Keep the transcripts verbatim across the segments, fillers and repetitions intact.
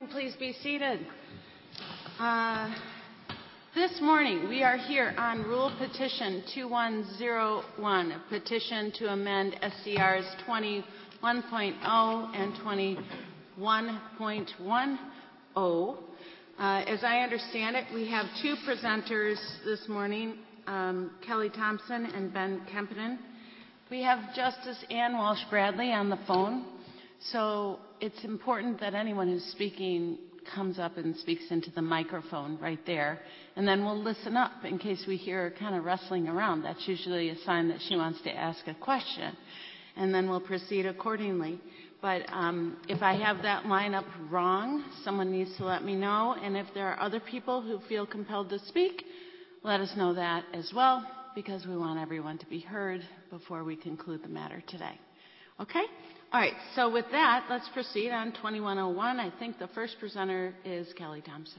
Please be seated. Uh, this morning we are here on Rule Petition two one zero one, a petition to amend S C Rs twenty-one point oh and twenty-one point ten. Uh, as I understand it, we have two presenters this morning, um, Kelly Thompson and Ben Kempinen. We have Justice Ann Walsh-Bradley on the phone, so it's important that anyone who's speaking comes up and speaks into the microphone right there, and then we'll listen up in case we hear her kind of rustling around. That's usually a sign that she wants to ask a question, and then we'll proceed accordingly. But um, if I have that lineup wrong, someone needs to let me know, and if there are other people who feel compelled to speak, let us know that as well, because we want everyone to be heard before we conclude the matter today. Okay? All right, so with that, let's proceed on twenty-one oh one. I think the first presenter is Kelly Thompson.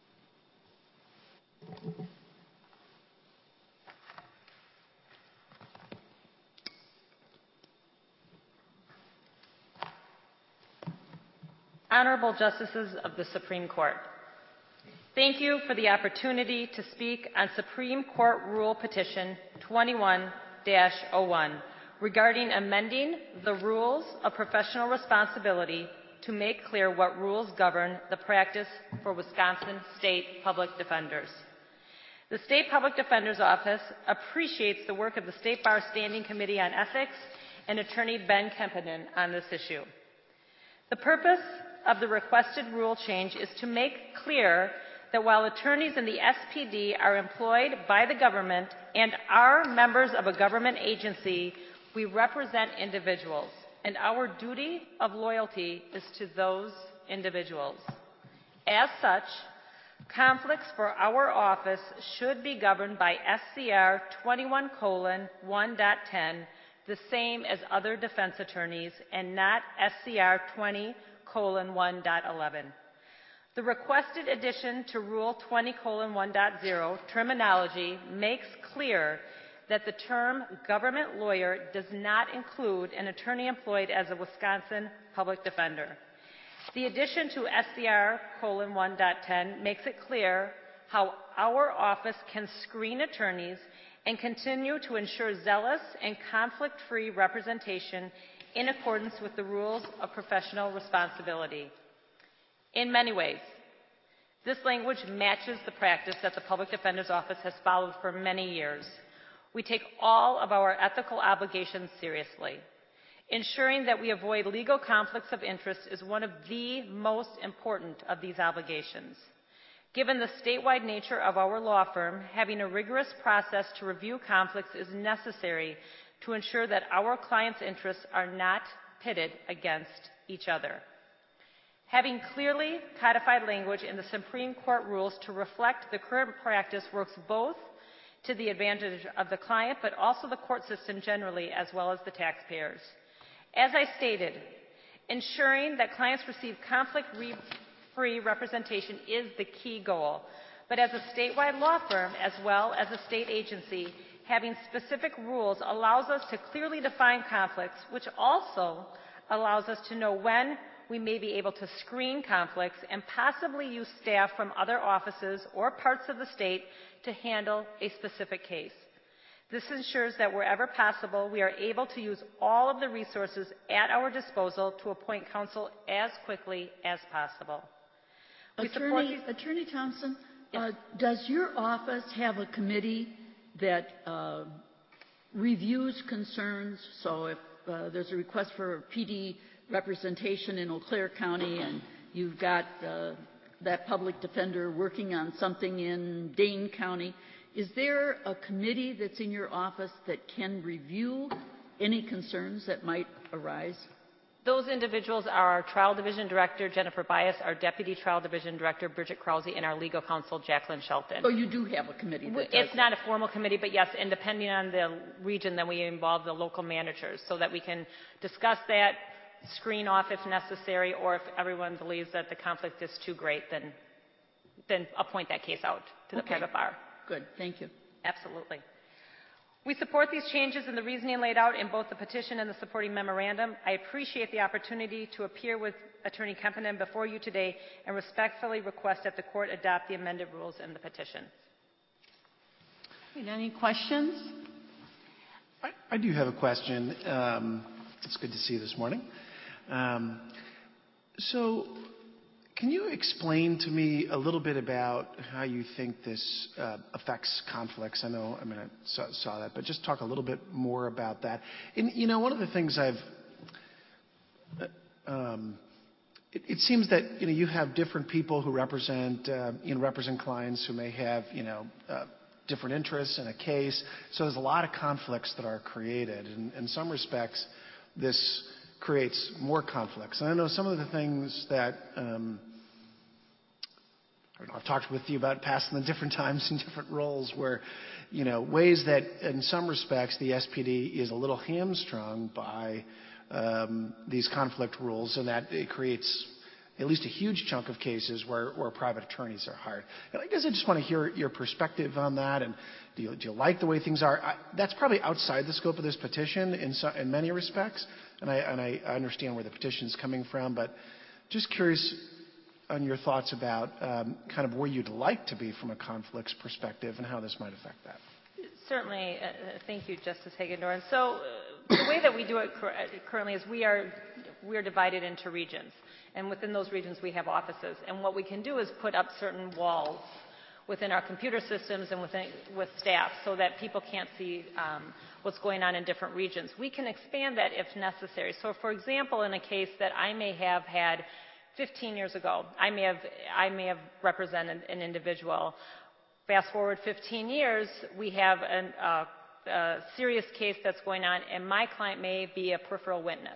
Honorable Justices of the Supreme Court, thank you for the opportunity to speak on Supreme Court Rule Petition twenty-one dash oh one regarding amending the rules of professional responsibility to make clear what rules govern the practice for Wisconsin State Public Defenders. The State Public Defender's Office appreciates the work of the State Bar Standing Committee on Ethics and Attorney Ben Kempinen on this issue. The purpose of the requested rule change is to make clear that while attorneys in the S P D are employed by the government and are members of a government agency, we represent individuals, and our duty of loyalty is to those individuals. As such, conflicts for our office should be governed by S C R twenty-one colon one point ten, the same as other defense attorneys, and not S C R twenty colon one point eleven. The requested addition to Rule twenty colon one point oh terminology makes clear that the term government lawyer does not include an attorney employed as a Wisconsin public defender. The addition to S C R colon one point ten makes it clear how our office can screen attorneys and continue to ensure zealous and conflict-free representation in accordance with the rules of professional responsibility. In many ways, this language matches the practice that the Public Defender's Office has followed for many years. We take all of our ethical obligations seriously. Ensuring that we avoid legal conflicts of interest is one of the most important of these obligations. Given the statewide nature of our law firm, having a rigorous process to review conflicts is necessary to ensure that our clients' interests are not pitted against each other. Having clearly codified language in the Supreme Court rules to reflect the current practice works both to the advantage of the client, but also the court system generally, as well as the taxpayers. As I stated, ensuring that clients receive conflict-free representation is the key goal. But as a statewide law firm, as well as a state agency, having specific rules allows us to clearly define conflicts, which also allows us to know when we may be able to screen conflicts and possibly use staff from other offices or parts of the state to handle a specific case. This ensures that wherever possible, we are able to use all of the resources at our disposal to appoint counsel as quickly as possible. We Attorney, Attorney Thompson, yes. uh, does your office have a committee that uh, reviews concerns? So if uh, there's a request for P D representation in Eau Claire County and you've got uh, that public defender working on something in Dane County, is there a committee that's in your office that can review any concerns that might arise? Those individuals are our Trial Division Director, Jennifer Bias, our Deputy Trial Division Director, Bridget Krause, and our Legal Counsel, Jacqueline Shelton. So you do have a committee that It's does not a formal committee, but yes, and depending on the region, then we involve the local managers so that we can discuss that, screen off if necessary, or if everyone believes that the conflict is too great, then, then appoint that case out to the okay. private bar. Good, thank you. Absolutely. We support these changes and the reasoning laid out in both the petition and the supporting memorandum. I appreciate the opportunity to appear with Attorney Kempinen before you today and respectfully request that the court adopt the amended rules in the petition. Any questions? I, I do have a question. Um, it's good to see you this morning. Um, so, can you explain to me a little bit about how you think this uh, affects conflicts? I know, I mean, I saw, saw that, but just talk a little bit more about that. And, you know, one of the things I've, uh, um, it, it seems that, you know, you have different people who represent, uh, you know, represent clients who may have, you know, uh, different interests in a case. So there's a lot of conflicts that are created. And in some respects, this creates more conflicts. And I know some of the things that um, I don't know, I've talked with you about past in the different times in different roles where, you know, ways that in some respects the S P D is a little hamstrung by um, these conflict rules, and that it creates at least a huge chunk of cases where, where private attorneys are hired. And I guess I just want to hear your perspective on that. And do you, do you like the way things are? I, that's probably outside the scope of this petition in, so, in many respects. And I, and I understand where the petition is coming from. But just curious on your thoughts about um, kind of where you'd like to be from a conflicts perspective and how this might affect that. Certainly. Uh, thank you, Justice Hagedorn. So uh, the way that we do it cur- currently is we are, we are divided into regions. And within those regions, we have offices. And what we can do is put up certain walls within our computer systems and within, with staff so that people can't see um, what's going on in different regions. We can expand that if necessary. So, for example, in a case that I may have had fifteen years ago, I may have, I may have represented an individual. Fast forward fifteen years, we have an, uh, a serious case that's going on, and my client may be a peripheral witness.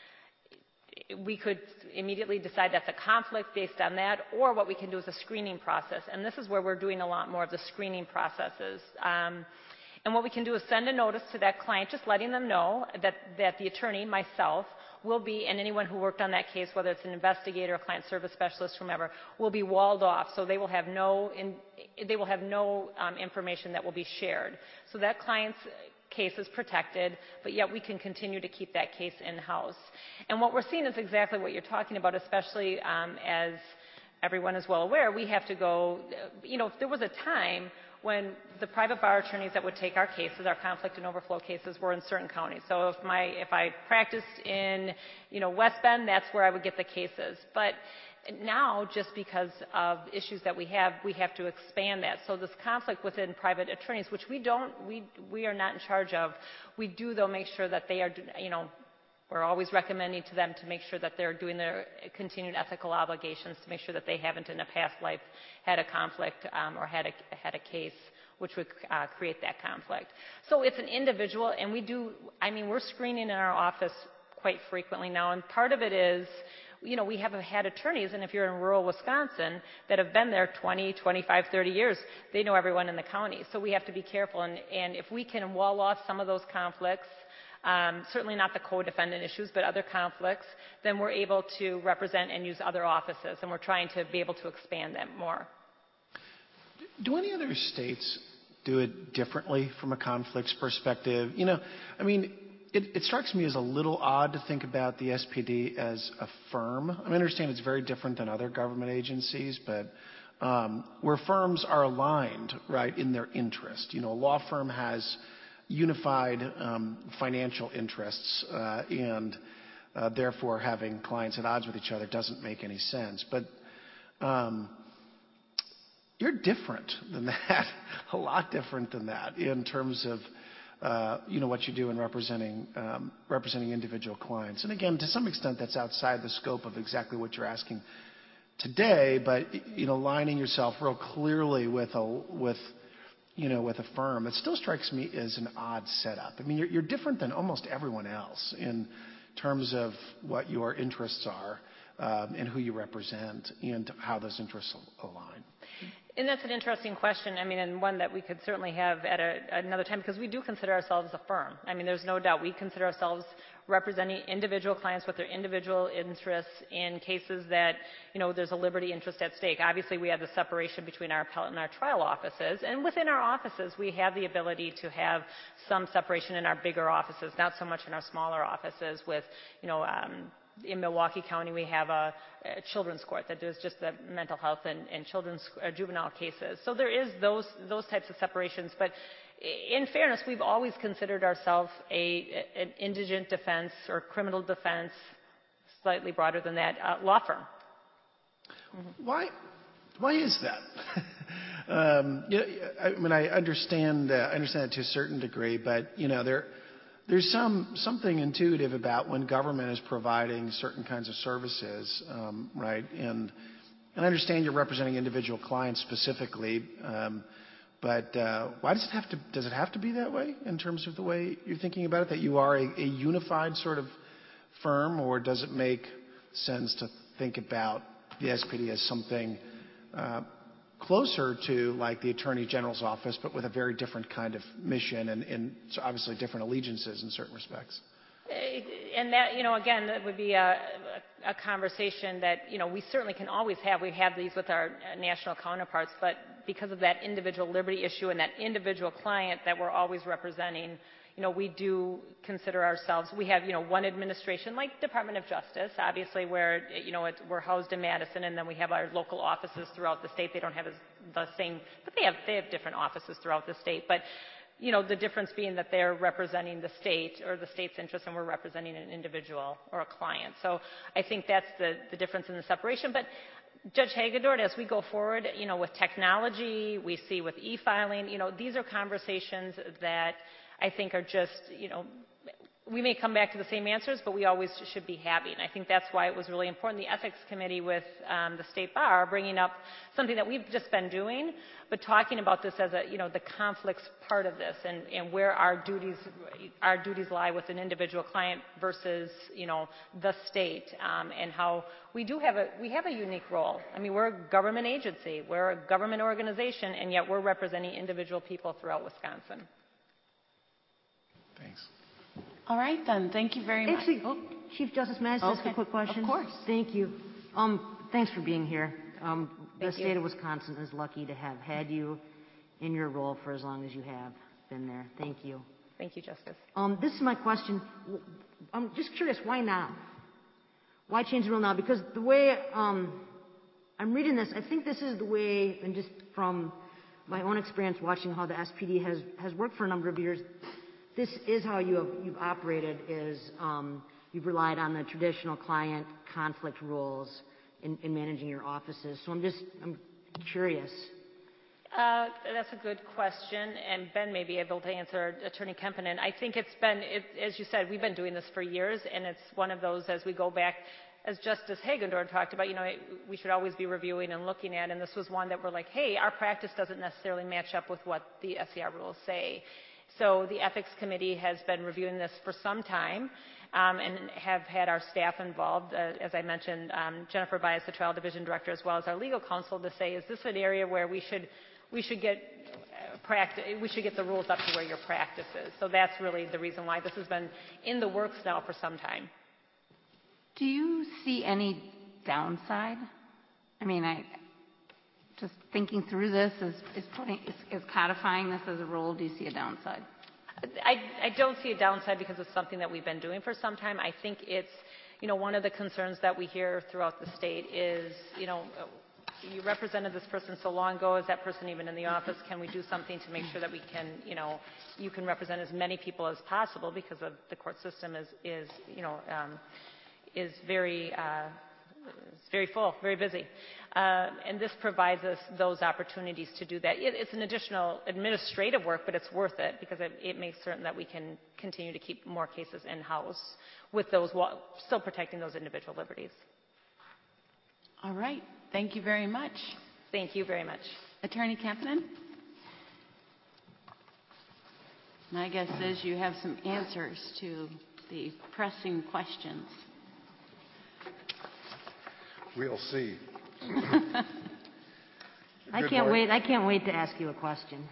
We could immediately decide that's a conflict based on that, or what we can do is a screening process. And this is where we're doing a lot more of the screening processes. Um, and what we can do is send a notice to that client, just letting them know that, that the attorney, myself, will be, and anyone who worked on that case, whether it's an investigator, a client service specialist, whomever, will be walled off. So they will have no, in, they will have no um, information that will be shared. So that client's case is protected, but yet we can continue to keep that case in-house. And what we're seeing is exactly what you're talking about, especially um, as everyone is well aware, we have to go, you know, there was a time when the private bar attorneys that would take our cases, our conflict and overflow cases, were in certain counties. So if my, if I practiced in, you know, West Bend, that's where I would get the cases. But now, just because of issues that we have, we have to expand that. So this conflict within private attorneys, which we don't, we, we are not in charge of, we do though make sure that they are, you know, we're always recommending to them to make sure that they're doing their continued ethical obligations, to make sure that they haven't in a past life had a conflict um, or had a, had a case which would uh, create that conflict. So it's an individual, and we do, I mean, we're screening in our office quite frequently now, and part of it is, you know, we have had attorneys, and if you're in rural Wisconsin, that have been there twenty, twenty-five, thirty years, they know everyone in the county. So we have to be careful, and, and if we can wall off some of those conflicts, um, certainly not the co-defendant issues, but other conflicts, then we're able to represent and use other offices, and we're trying to be able to expand that more. Do any other states do it differently from a conflicts perspective? You know, I mean, It, it strikes me as a little odd to think about the S P D as a firm. I, mean, I understand it's very different than other government agencies, but um, where firms are aligned, right, in their interest. You know, a law firm has unified um, financial interests, uh, and uh, therefore having clients at odds with each other doesn't make any sense. But um, you're different than that, a lot different than that in terms of Uh, you know, what you do in representing um, representing individual clients. And again, to some extent, that's outside the scope of exactly what you're asking today. But you know, lining yourself real clearly with a with you know with a firm, it still strikes me as an odd setup. I mean, you're, you're different than almost everyone else in terms of what your interests are um, and who you represent and how those interests align. And that's an interesting question. I mean, and one that we could certainly have at a, another time, because we do consider ourselves a firm. I mean, there's no doubt we consider ourselves representing individual clients with their individual interests in cases that, you know, there's a liberty interest at stake. Obviously, we have the separation between our appellate and our trial offices. And within our offices, we have the ability to have some separation in our bigger offices, not so much in our smaller offices with, you know, um, in Milwaukee County, we have a, a children's court that does just the mental health and, and children's uh, juvenile cases. So there is those those types of separations. But in fairness, we've always considered ourselves a, an indigent defense or criminal defense, slightly broader than that, uh, law firm. Mm-hmm. Why? Why is that? um, you know, I mean, I understand. Uh, I understand that to a certain degree, but you know, there. There's some something intuitive about when government is providing certain kinds of services, um, right? And and I understand you're representing individual clients specifically, um, but uh, why does it have to does it have to be that way in terms of the way you're thinking about it? That you are a, a unified sort of firm, or does it make sense to think about the S P D as something Uh, closer to like the Attorney General's office, but with a very different kind of mission and, and so obviously different allegiances in certain respects? And that, you know, again, that would be a, a conversation that, you know, we certainly can always have. We have these with our national counterparts, but because of that individual liberty issue and that individual client that we're always representing, you know, we do consider ourselves, we have, you know, one administration like Department of Justice, obviously, where, you know, it, we're housed in Madison, and then we have our local offices throughout the state. They don't have as, the same, but they have, they have different offices throughout the state. But, you know, the difference being that they're representing the state or the state's interest, and we're representing an individual or a client. So I think that's the, the difference in the separation. But Judge Hagedorn, as we go forward, you know, with technology, we see with e-filing, you know, these are conversations that I think are just, you know, we may come back to the same answers, but we always should be having. I think that's why it was really important, the Ethics Committee with um, the State Bar bringing up something that we've just been doing, but talking about this as a, you know, the conflicts part of this and, and where our duties, our duties lie with an individual client versus, you know, the state, um, and how we do have a, we have a unique role. I mean, we're a government agency, we're a government organization, and yet we're representing individual people throughout Wisconsin. Thanks. All right, then. Thank you very much. Actually, oh, Chief Justice, may I ask okay. a quick question? Of course. Thank you. Um, thanks for being here. Um, the Thank state you. of Wisconsin is lucky to have had you in your role for as long as you have been there. Thank you. Thank you, Justice. Um, this is my question. I'm just curious, why now? Why change the rule now? Because the way um, I'm reading this, I think this is the way, and just from my own experience watching how the S P D has, has worked for a number of years, this is how you have, you've operated, is um, you've relied on the traditional client conflict rules in, in managing your offices. So I'm just, I'm curious. Uh, that's a good question, and Ben may be able to answer, Attorney Kempinen. I think it's been, it, as you said, we've been doing this for years, and it's one of those, as we go back, as Justice Hagedorn talked about, you know, we should always be reviewing and looking at, and this was one that we're like, hey, our practice doesn't necessarily match up with what the S C R rules say. So the Ethics Committee has been reviewing this for some time, um, and have had our staff involved, uh, as I mentioned, um, Jennifer Bias, the Trial Division Director, as well as our legal counsel, to say, is this an area where we should we should get uh, practice, we should get the rules up to where your practice is. So that's really the reason why this has been in the works now for some time. Do you see any downside? I mean, I just thinking through this is, is putting is, is codifying this as a rule. Do you see a downside? I, I don't see a downside because it's something that we've been doing for some time. I think it's, you know, one of the concerns that we hear throughout the state is, you know, you represented this person so long ago. Is that person even in the office? Can we do something to make sure that we can, you know, you can represent as many people as possible, because of the court system is, is you know, um, is very, uh, it's very full, very busy. Uh, and this provides us those opportunities to do that. It, it's an additional administrative work, but it's worth it, because it, it makes certain that we can continue to keep more cases in-house with those, while still protecting those individual liberties. All right. Thank you very much. Thank you very much. Attorney Kempinen? My guess is you have some answers to the pressing questions. We'll see. I Good can't morning. wait. I can't wait to ask you a question.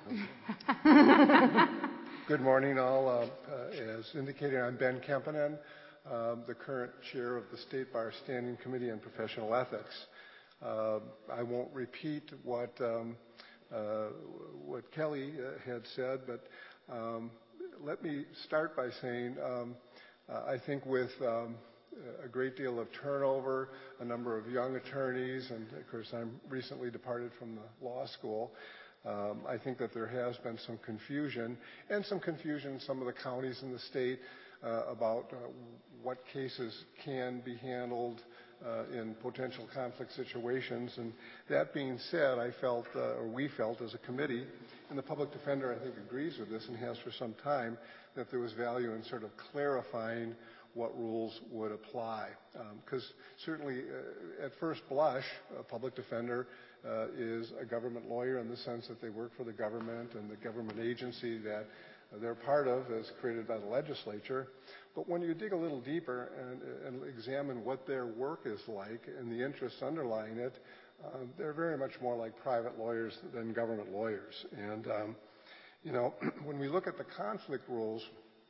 Good morning, all. Uh, uh, as indicated, I'm Ben Kempinen, um, the current chair of the State Bar Standing Committee on Professional Ethics. Uh, I won't repeat what um, uh, what Kelly uh, had said, but um, let me start by saying um, uh, I think with um, a great deal of turnover, a number of young attorneys, and of course I'm recently departed from the law school. Um, I think that there has been some confusion, and some confusion in some of the counties in the state uh, about uh, what cases can be handled uh, in potential conflict situations. And that being said, I felt, uh, or we felt as a committee, and the public defender I think agrees with this and has for some time, that there was value in sort of clarifying what rules would apply. Because um, certainly, uh, at first blush, a public defender uh, is a government lawyer in the sense that they work for the government and the government agency that they're part of is created by the legislature. But when you dig a little deeper and, and examine what their work is like and the interests underlying it, uh, they're very much more like private lawyers than government lawyers. And, um, you know, when we look at the conflict rules,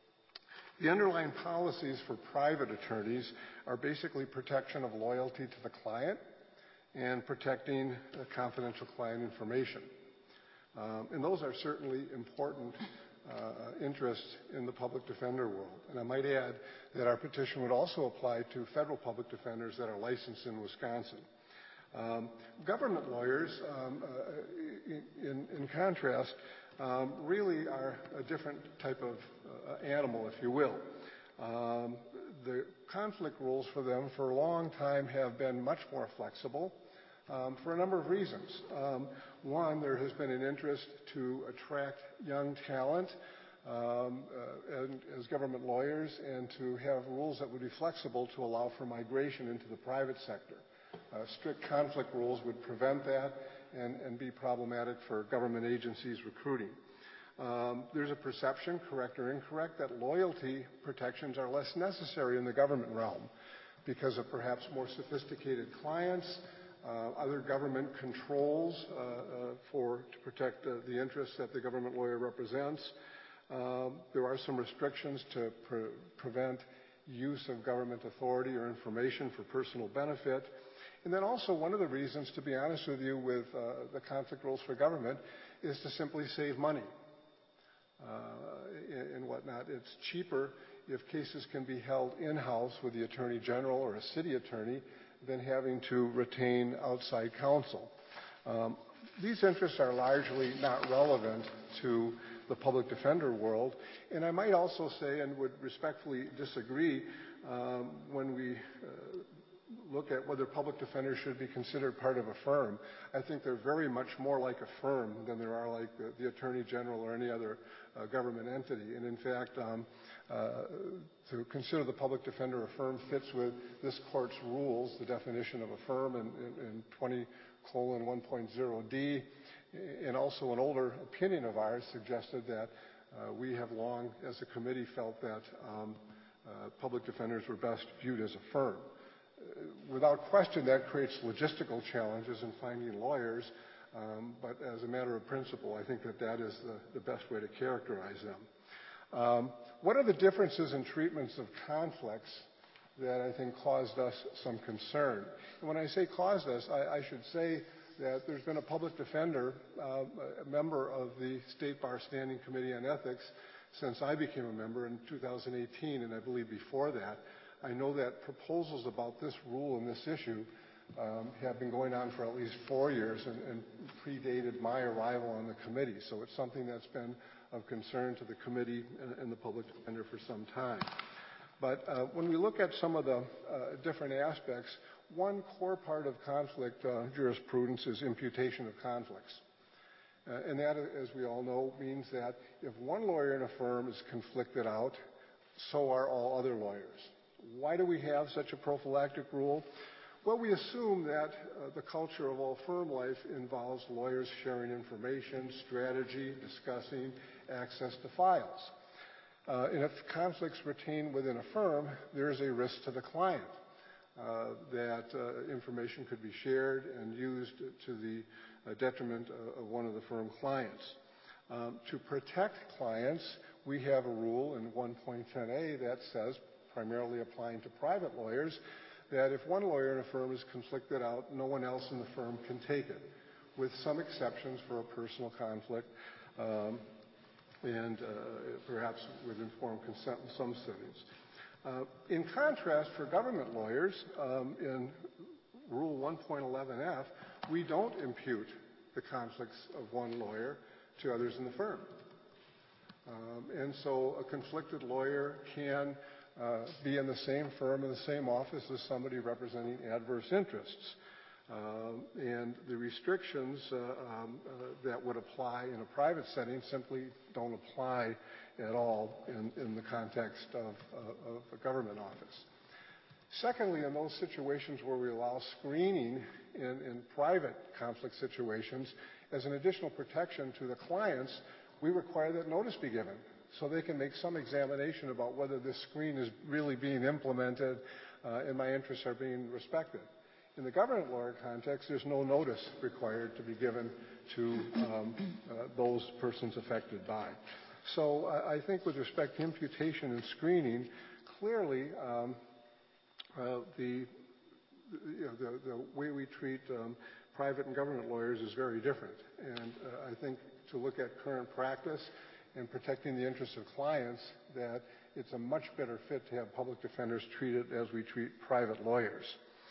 the underlying policies for private attorneys are basically protection of loyalty to the client and protecting uh, confidential client information. Um, and those are certainly important uh, interests in the public defender world. And I might add that our petition would also apply to federal public defenders that are licensed in Wisconsin. Um, government lawyers, um, uh, in, in contrast, um, really are a different type of uh, animal, if you will. Um, the conflict rules for them for a long time have been much more flexible um, for a number of reasons. Um, one, there has been an interest to attract young talent um, uh, and, as government lawyers and to have rules that would be flexible to allow for migration into the private sector. Uh, strict conflict rules would prevent that and, and be problematic for government agencies recruiting. Um, there's a perception, correct or incorrect, that loyalty protections are less necessary in the government realm because of perhaps more sophisticated clients, uh, other government controls uh, uh, for to protect uh, the interests that the government lawyer represents. Um, there are some restrictions to pre- prevent use of government authority or information for personal benefit. And then also one of the reasons, to be honest with you, with uh, the conflict rules for government is to simply save money uh, and whatnot. It's cheaper if cases can be held in-house with the Attorney General or a city attorney than having to retain outside counsel. Um, these interests are largely not relevant to the public defender world. And I might also say, and would respectfully disagree, um, when we uh, look at whether public defenders should be considered part of a firm. I think they're very much more like a firm than there are like the, the Attorney General or any other uh, government entity. And in fact, um, uh, to consider the public defender a firm fits with this court's rules, the definition of a firm in, in, in twenty colon one point zero D, and also an older opinion of ours suggested that uh, we have long, as a committee, felt that um, uh, public defenders were best viewed as a firm. Without question, that creates logistical challenges in finding lawyers, um, but as a matter of principle, I think that that is the, the best way to characterize them. Um, what are the differences in treatments of conflicts that I think caused us some concern? And when I say caused us, I, I should say that there's been a public defender, uh, a member of the State Bar Standing Committee on Ethics since I became a member in two thousand eighteen, and I believe before that. I know that proposals about this rule and this issue um, have been going on for at least four years and, and predated my arrival on the committee. So it's something that's been of concern to the committee and, and the public defender for some time. But uh, when we look at some of the uh, different aspects, one core part of conflict uh, jurisprudence is imputation of conflicts. Uh, and that, as we all know, means that if one lawyer in a firm is conflicted out, so are all other lawyers. Why do we have such a prophylactic rule? Well, we assume that uh, the culture of all firm life involves lawyers sharing information, strategy, discussing access to files. Uh, and if conflicts retain within a firm, there is a risk to the client uh, that uh, information could be shared and used to the uh, detriment of one of the firm clients. Um, to protect clients, we have a rule in one point ten A that says, primarily applying to private lawyers, that if one lawyer in a firm is conflicted out, no one else in the firm can take it, with some exceptions for a personal conflict um, and uh, perhaps with informed consent in some settings. Uh, in contrast, for government lawyers, um, in Rule one point eleven F, we don't impute the conflicts of one lawyer to others in the firm. Um, and so a conflicted lawyer can uh, be in the same firm, in the same office as somebody representing adverse interests. Um, and the restrictions uh, um, uh, that would apply in a private setting simply don't apply at all in, in the context of, uh, of a government office. Secondly, in those situations where we allow screening in, in private conflict situations, as an additional protection to the clients, we require that notice be given so they can make some examination about whether this screen is really being implemented uh, and my interests are being respected. In the government lawyer context, there's no notice required to be given to um, uh, those persons affected by. So uh, I think with respect to imputation and screening, clearly um, uh, the, you know, the, the way we treat um, private and government lawyers is very different. And uh, I think to look at current practice and protecting the interests of clients, that it's a much better fit to have public defenders treated as we treat private lawyers.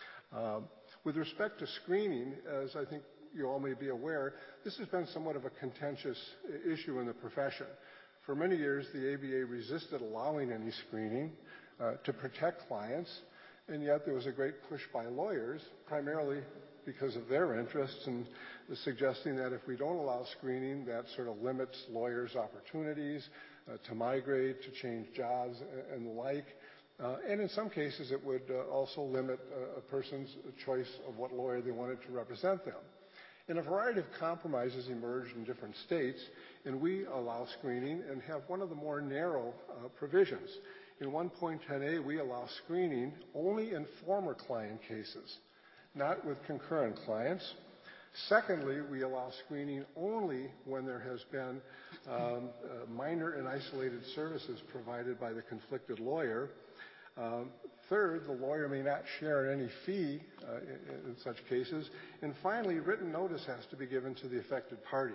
Um, with respect to screening, as I think you all may be aware, this has been somewhat of a contentious issue in the profession. For many years, the A B A resisted allowing any screening uh, to protect clients, and yet there was a great push by lawyers, primarily because of their interests, and suggesting that if we don't allow screening, that sort of limits lawyers' opportunities uh, to migrate, to change jobs, and the like. Uh, and in some cases, it would uh, also limit uh, a person's choice of what lawyer they wanted to represent them. And a variety of compromises emerged in different states, and we allow screening and have one of the more narrow uh, provisions. In one point ten A, we allow screening only in former client cases, not with concurrent clients. Secondly, we allow screening only when there has been um, uh, minor and isolated services provided by the conflicted lawyer. Um, third, the lawyer may not share any fee uh, in, in such cases. And finally, written notice has to be given to the affected parties.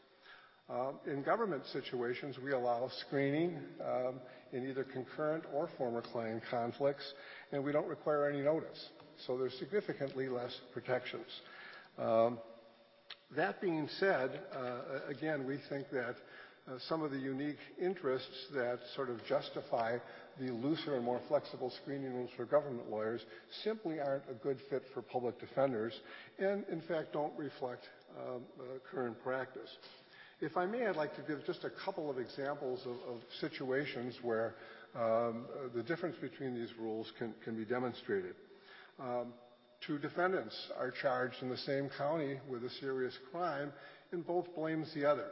Um, in government situations, we allow screening um, in either concurrent or former client conflicts, and we don't require any notice. So there's significantly less protections. Um, that being said, uh, again, we think that uh, some of the unique interests that sort of justify the looser and more flexible screening rules for government lawyers simply aren't a good fit for public defenders and, in fact, don't reflect um, uh, current practice. If I may, I'd like to give just a couple of examples of, of situations where um, uh, the difference between these rules can, can be demonstrated. Um, two defendants are charged in the same county with a serious crime, and both blames the other.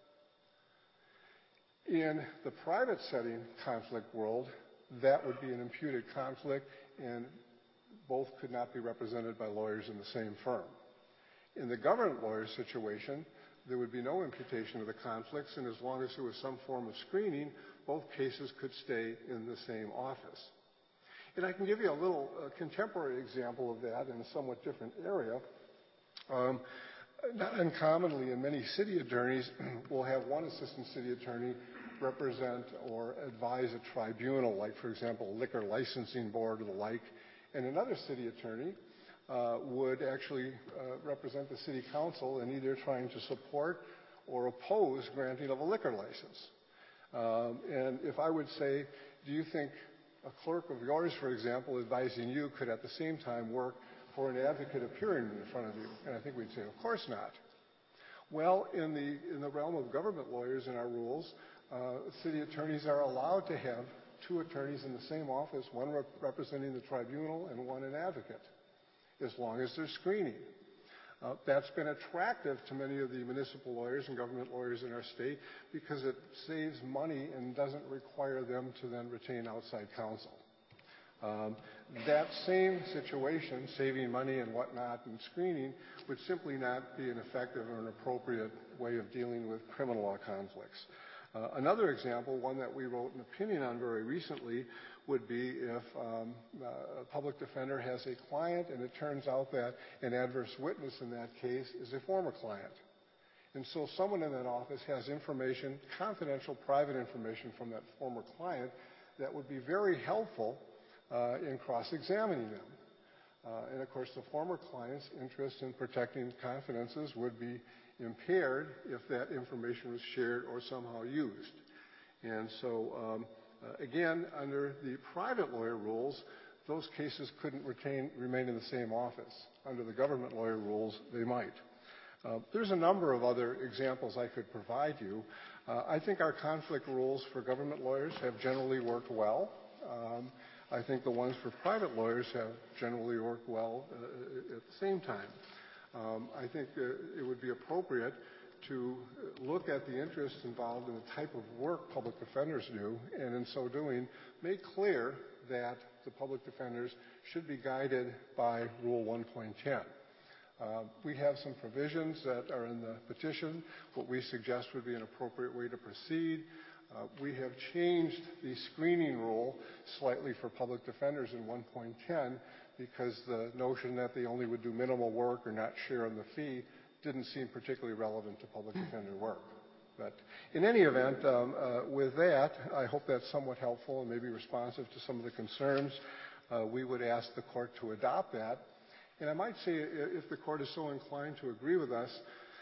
In the private setting conflict world, that would be an imputed conflict, and both could not be represented by lawyers in the same firm. In the government lawyer situation, there would be no imputation of the conflicts, and as long as there was some form of screening, both cases could stay in the same office. And I can give you a little uh, contemporary example of that in a somewhat different area. Um, not uncommonly, in many city attorneys will have one assistant city attorney represent or advise a tribunal, like, for example, a liquor licensing board or the like, and another city attorney uh, would actually uh, represent the city council in either trying to support or oppose granting of a liquor license. Um, and if I would say, do you think a clerk of yours, for example, advising you could at the same time work for an advocate appearing in front of you? And I think we'd say, of course not. Well, in the, in the realm of government lawyers in our rules, uh, city attorneys are allowed to have two attorneys in the same office, one rep- representing the tribunal and one an advocate, as long as there's screening. Uh, that's been attractive to many of the municipal lawyers and government lawyers in our state because it saves money and doesn't require them to then retain outside counsel. Um, that same situation, saving money and whatnot and screening, would simply not be an effective or an appropriate way of dealing with criminal law conflicts. Uh, another example, one that we wrote an opinion on very recently, would be if um, uh, a public defender has a client and it turns out that an adverse witness in that case is a former client. And so someone in that office has information, confidential, private information from that former client that would be very helpful uh, in cross-examining them. Uh, and of course, the former client's interest in protecting confidences would be impaired if that information was shared or somehow used. And so, um, uh, again, under the private lawyer rules, those cases couldn't retain, remain in the same office. Under the government lawyer rules, they might. Uh, there's a number of other examples I could provide you. Uh, I think our conflict rules for government lawyers have generally worked well. Um, I think the ones for private lawyers have generally worked well uh, at the same time. Um, I think uh, it would be appropriate to look at the interests involved in the type of work public defenders do, and in so doing, make clear that the public defenders should be guided by Rule one point ten. Uh, we have some provisions that are in the petition. What we suggest would be an appropriate way to proceed. Uh, we have changed the screening rule slightly for public defenders in one point ten because the notion that they only would do minimal work or not share in the fee didn't seem particularly relevant to public defender work. But in any event, um, uh, with that, I hope that's somewhat helpful and maybe responsive to some of the concerns. Uh, we would ask the court to adopt that. And I might say, if the court is so inclined to agree with us,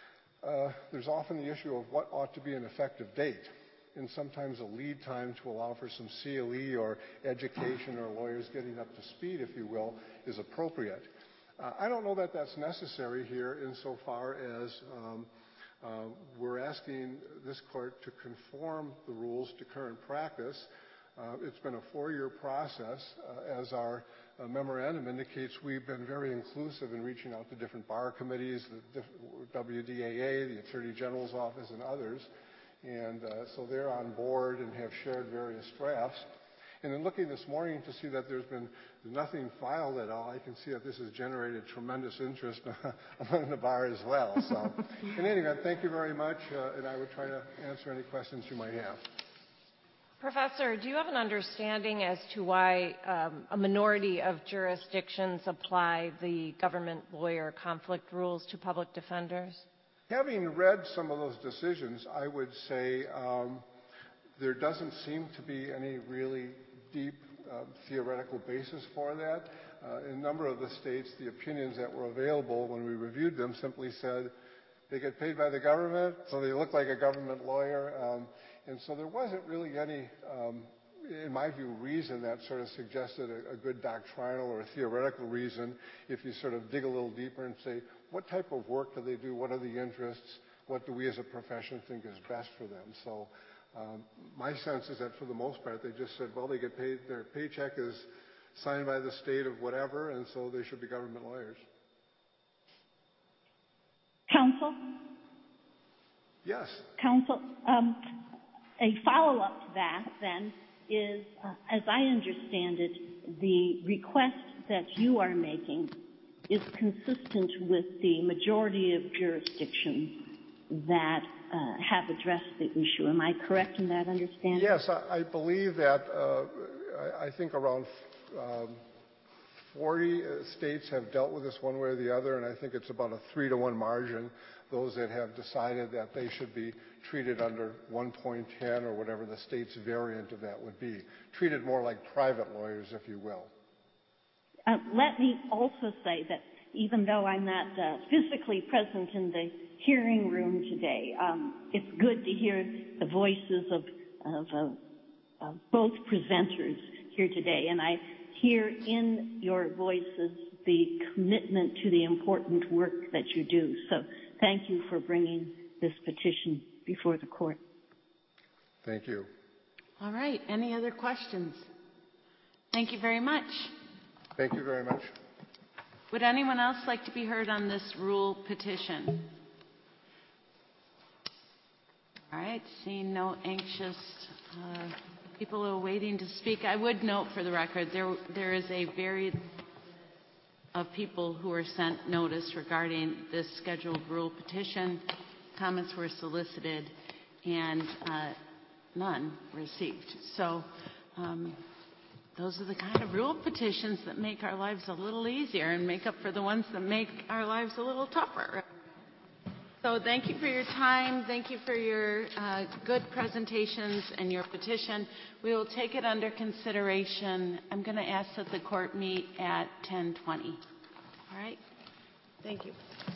uh, there's often the issue of what ought to be an effective date, and sometimes a lead time to allow for some C L E or education or lawyers getting up to speed, if you will, is appropriate. Uh, I don't know that that's necessary here insofar as um, uh, we're asking this court to conform the rules to current practice. Uh, it's been a four-year process. Uh, as our uh, memorandum indicates, we've been very inclusive in reaching out to different bar committees, the W D A A, the Attorney General's Office, and others. And uh, so they're on board and have shared various drafts. And in looking this morning to see that there's been nothing filed at all, I can see that this has generated tremendous interest among the bar as well. So in any event, thank you very much, uh, and I would try to answer any questions you might have. Professor, do you have an understanding as to why um, a minority of jurisdictions apply the government lawyer conflict rules to public defenders? Having read some of those decisions, I would say um, there doesn't seem to be any really deep uh, theoretical basis for that. Uh, in a number of the states, the opinions that were available when we reviewed them simply said they get paid by the government, so they look like a government lawyer. Um, and so there wasn't really any, um, in my view, reason that sort of suggested a, a good doctrinal or a theoretical reason if you sort of dig a little deeper and say, what type of work do they do? What are the interests? What do we as a profession think is best for them? So um, my sense is that for the most part, they just said, well, they get paid, their paycheck is signed by the state of whatever, and so they should be government lawyers. Counsel? Yes. Counsel, um, a follow-up to that, then, is, uh, as I understand it, the request that you are making is consistent with the majority of jurisdictions that uh, have addressed the issue. Am I correct in that understanding? Yes, I, I believe that uh, I, I think around um, forty states have dealt with this one way or the other, and I think it's about a three to one margin, those that have decided that they should be treated under one point ten or whatever the state's variant of that would be, treated more like private lawyers, if you will. Uh, let me also say that even though I'm not uh, physically present in the hearing room today, um, it's good to hear the voices of, of, uh, of both presenters here today. And I hear in your voices the commitment to the important work that you do. So thank you for bringing this petition before the court. Thank you. All right. Any other questions? Thank you very much. Thank you very much. Would anyone else like to be heard on this rule petition? All right. Seeing no anxious uh, people are waiting to speak. I would note for the record, there there is a very of people who were sent notice regarding this scheduled rule petition. Comments were solicited, and uh, none received. So um, those are the kind of rule petitions that make our lives a little easier and make up for the ones that make our lives a little tougher. So thank you for your time. Thank you for your uh, good presentations and your petition. We will take it under consideration. I'm going to ask that the court meet at ten twenty. All right? Thank you.